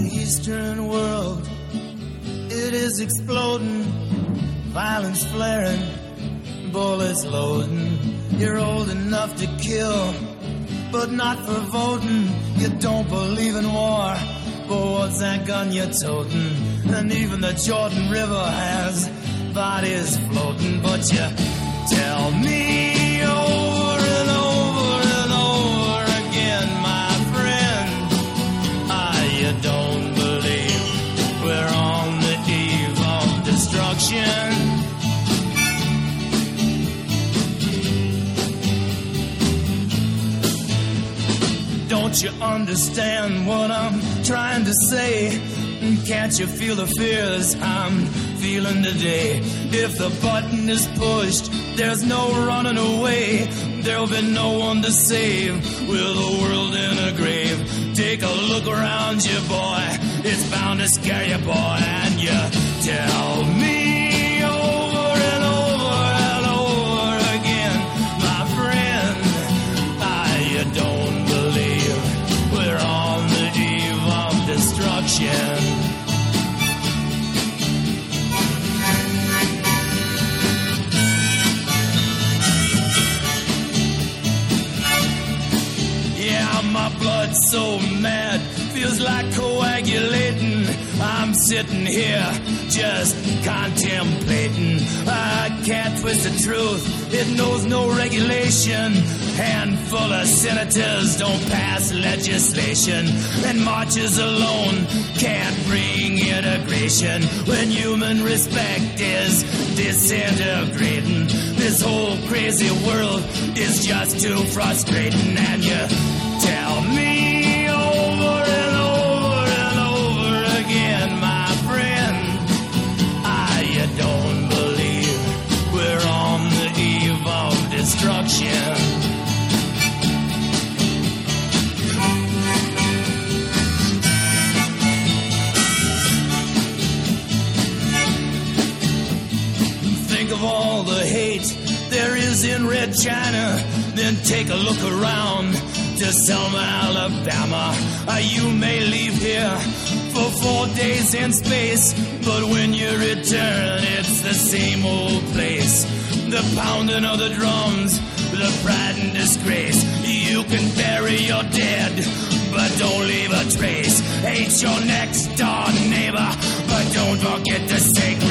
Eastern world, it is exploding, violence flaring, bullets loading. You're old enough to kill, but not for voting. You don't believe in war, but what's that gun you're toting? And even the Jordan River has bodies floating. But you tell me over and over and over again, my friend, you don't believe we're on the eve of destruction. Don't you understand what I'm trying to say? Can't you feel the fears I'm feeling today? If the button is pushed, there's no running away. There'll be no one to save with the world in a grave. Take a look around you, boy. It's bound to scare you, boy. And you tell me over and over and over again, my friend, you don't believe we're on the eve of destruction. My blood's so mad, feels like coagulating. I'm sitting here just contemplating. I can't twist the truth, it knows no regulation. Handful of senators don't pass legislation, and marches alone can't bring integration. When human respect is disintegrating, this whole crazy world is just too frustrating. And you tell me over and over and over again, my friend, you don't believe we're on the eve of destruction. Think of all the hate there is in Red China, then take a look around to Selma, Alabama. You may leave here for 4 days in space, but when you return, it's the same old place. The pounding of the drums, the pride and disgrace. You can bury your dead, but don't leave a trace. Hate your next door neighbor, but don't forget to say